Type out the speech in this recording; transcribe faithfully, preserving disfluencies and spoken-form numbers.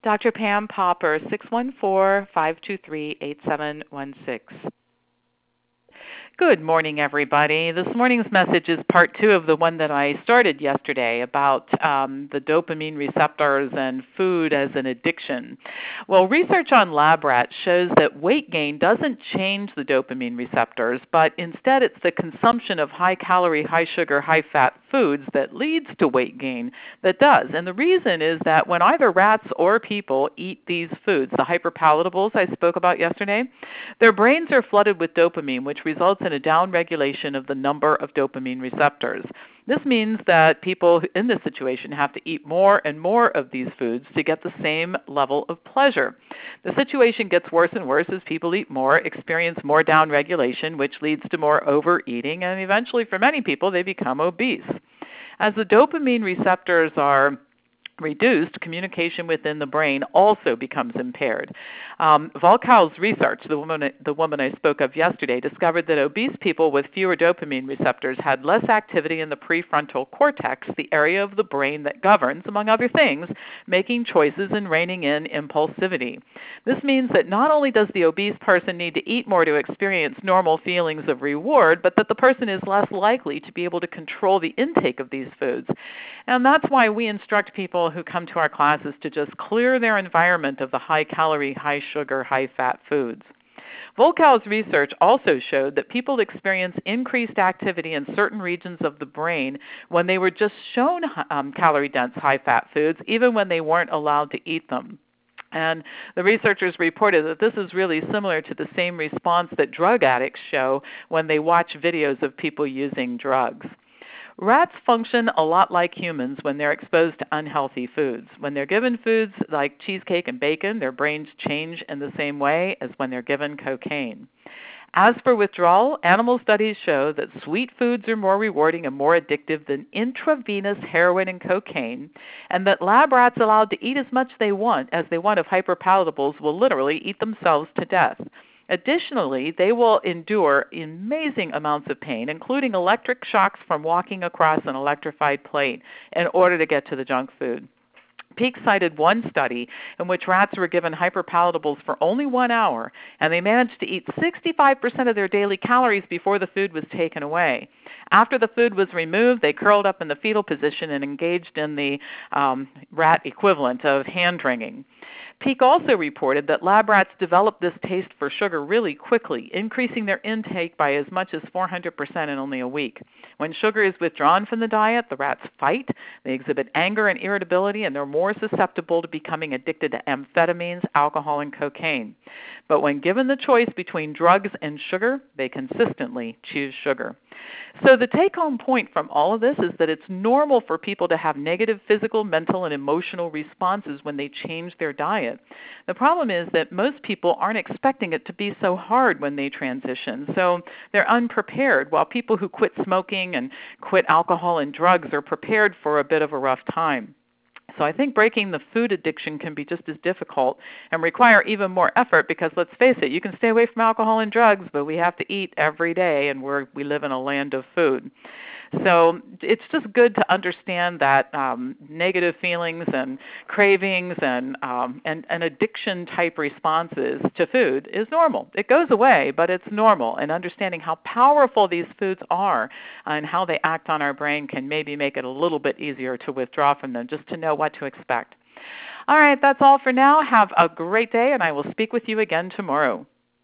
Doctor Pam Popper, six one four, five two three, eight seven one six. Good morning, everybody. This morning's message is part two of the one that I started yesterday about um, the dopamine receptors and food as an addiction. Well, research on lab rats shows that weight gain doesn't change the dopamine receptors, but instead it's the consumption of high-calorie, high-sugar, high-fat foods that leads to weight gain that does. And the reason is that when either rats or people eat these foods, the hyperpalatables I spoke about yesterday, their brains are flooded with dopamine, which results in a downregulation of the number of dopamine receptors. This means that people in this situation have to eat more and more of these foods to get the same level of pleasure. The situation gets worse and worse as people eat more, experience more downregulation, which leads to more overeating, and eventually for many people they become obese. As the dopamine receptors are reduced, communication within the brain also becomes impaired. Um, Volkow's research, the woman, the woman I spoke of yesterday, discovered that obese people with fewer dopamine receptors had less activity in the prefrontal cortex, the area of the brain that governs, among other things, making choices and reining in impulsivity. This means that not only does the obese person need to eat more to experience normal feelings of reward, but that the person is less likely to be able to control the intake of these foods. And that's why we instruct people who come to our classes to just clear their environment of the high-calorie, high-sugar, high-fat foods. Volkow's research also showed that people experience increased activity in certain regions of the brain when they were just shown um, calorie-dense, high-fat foods, even when they weren't allowed to eat them. And the researchers reported that this is really similar to the same response that drug addicts show when they watch videos of people using drugs. Rats function a lot like humans when they're exposed to unhealthy foods. When they're given foods like cheesecake and bacon, their brains change in the same way as when they're given cocaine. As for withdrawal, animal studies show that sweet foods are more rewarding and more addictive than intravenous heroin and cocaine, and that lab rats allowed to eat as much they want as they want of hyperpalatables will literally eat themselves to death. Additionally, they will endure amazing amounts of pain, including electric shocks from walking across an electrified plate in order to get to the junk food. Peake cited one study in which rats were given hyperpalatables for only one hour, and they managed to eat sixty-five percent of their daily calories before the food was taken away. After the food was removed, they curled up in the fetal position and engaged in the um, rat equivalent of hand-wringing. Peake also reported that lab rats developed this taste for sugar really quickly, increasing their intake by as much as four hundred percent in only a week. When sugar is withdrawn from the diet, the rats fight, they exhibit anger and irritability, and they're more susceptible to becoming addicted to amphetamines, alcohol, and cocaine. But when given the choice between drugs and sugar, they consistently choose sugar. So the take-home point from all of this is that it's normal for people to have negative physical, mental, and emotional responses when they change their diet. The problem is that most people aren't expecting it to be so hard when they transition, so they're unprepared, while people who quit smoking and quit alcohol and drugs are prepared for a bit of a rough time. So I think breaking the food addiction can be just as difficult and require even more effort because, let's face it, you can stay away from alcohol and drugs, but we have to eat every day, and we're, we live in a land of food. So it's just good to understand that um, negative feelings and cravings and, um, and, and addiction-type responses to food is normal. It goes away, but it's normal. And understanding how powerful these foods are and how they act on our brain can maybe make it a little bit easier to withdraw from them, just to know what to expect. All right, that's all for now. Have a great day, and I will speak with you again tomorrow.